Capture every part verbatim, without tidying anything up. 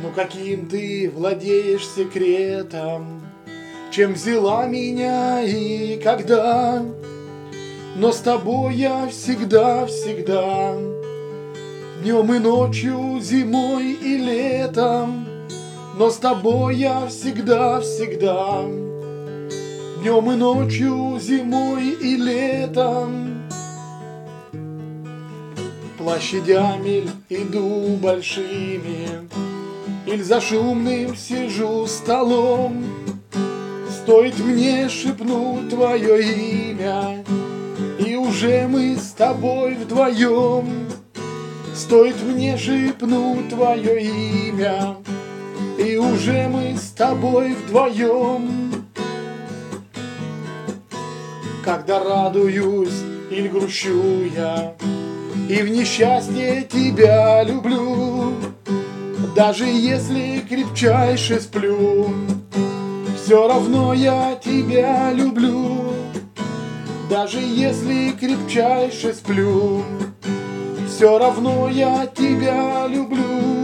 Ну каким ты владеешь секретом, чем взяла меня и когда? Но с тобой я всегда-всегда, днем и ночью, зимой и летом. Но с тобой я всегда-всегда, днем и ночью, зимой и летом. Площадями иду большими, иль за шумным сижу столом. Стоит мне шепнуть твое имя, и уже мы с тобой вдвоем. Стоит мне шепнуть твое имя, и уже мы с тобой вдвоем. Когда радуюсь или грущу я, и в несчастье тебя люблю, даже если крепчайше сплю, все равно я тебя люблю. Даже если крепчайше сплю, все равно я тебя люблю.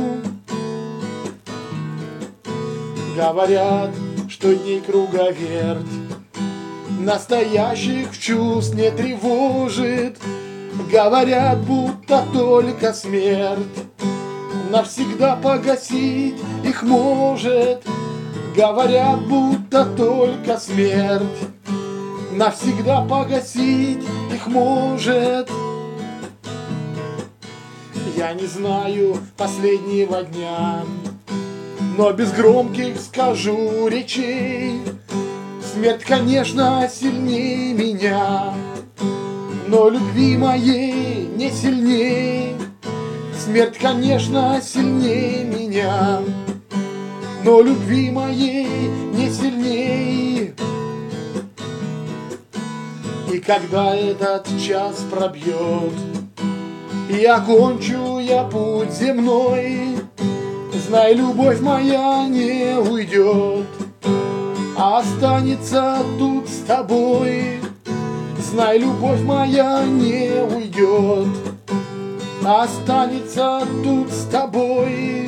Говорят, что дней круговерть настоящих чувств не тревожит. Говорят, будто только смерть навсегда погасить их может. Говорят, будто только смерть навсегда погасить их может. Я не знаю последнего дня, но без громких скажу речей. Смерть, конечно, сильнее меня, но любви моей не сильней. Смерть, конечно, сильнее меня, но любви моей не сильней. И когда этот час пробьет, и окончу я путь земной, знай, любовь моя не уйдет, а останется тут с тобой. Знай, любовь моя не уйдет, а останется тут с тобой.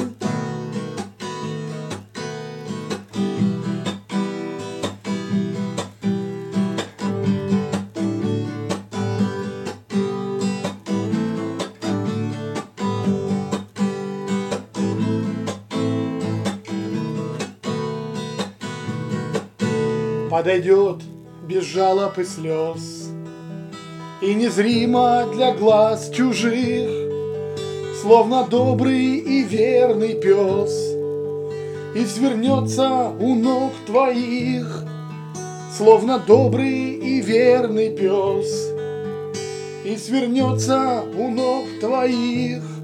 Подойдет без жалоб и слез, и незримо для глаз чужих, словно добрый и верный пес, и свернется у ног твоих. Словно добрый и верный пес, и свернется у ног твоих.